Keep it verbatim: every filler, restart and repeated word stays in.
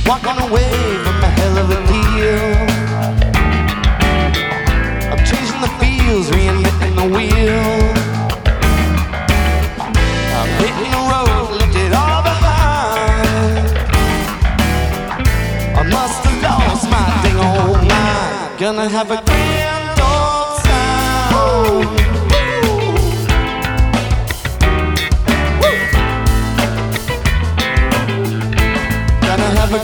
walking away from a hell of a deal. I'm changing the fields, reinventing the wheel. I'm hitting the road, left it all behind. I must have lost my dang old mind. Gonna have a